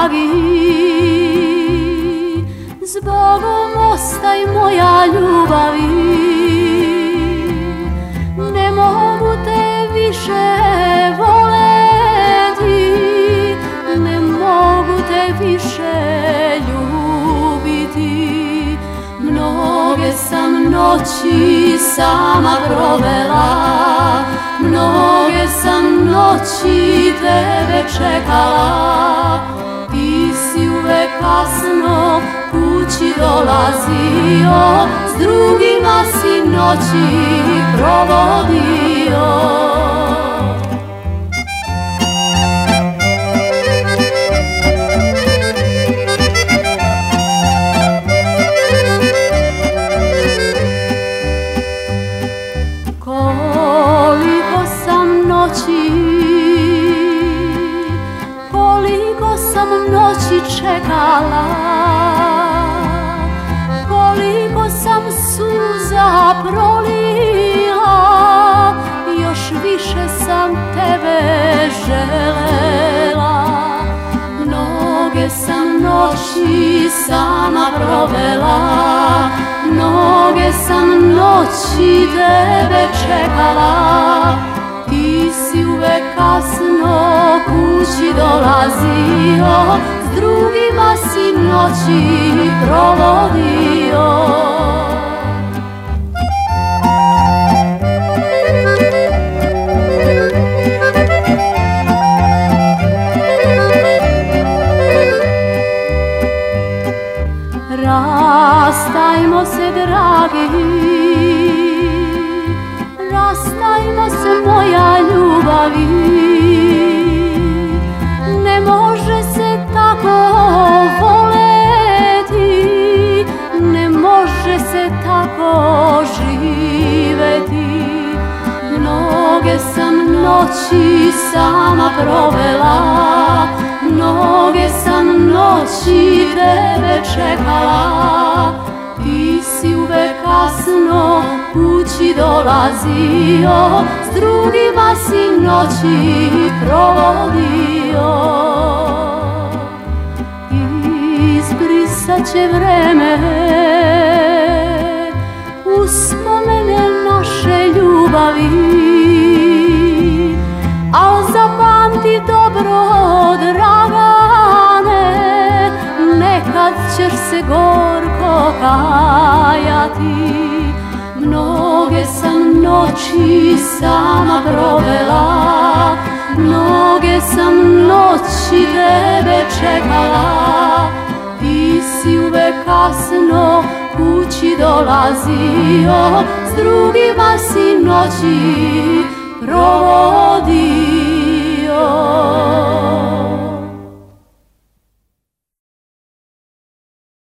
dragi, zbogom ostaj moja ljubavi. Ne mogu te više voleti, ne mogu te više ljubiti. Mnoge sam noći sama provela, mnoge sam noći tebe čekala. Ti si uvek kasno kući dolazio, s drugima si noći provodio. Koliko sam noći, koliko sam noći čekala, koliko sam suza prolila, još više sam tebe želela. Mnoge sam noći sama provela, mnoge sam noći tebe čekala. Ti si uvek kasno kući dolazio, s drugima si noći provodio. Rastajmo se dragi, rastajmo se moja ljubavi. Ne može se tako voleti, ne može se tako živeti. Mnoge sam noći sama provela, mnoge sam noći tebe čekala. Ti si uvek kasno kući dolazio, s drugima si noći provodio. Izbrisat će vreme uspomene naše ljubavi, al zapamti dobro, Dragane, nekad ćeš se gorko kajati. Mnoge sam noći sama provela, mnoge sam noći tebe čekala. Ti si uvek kasno kući dolazio, s drugima si noći provodio.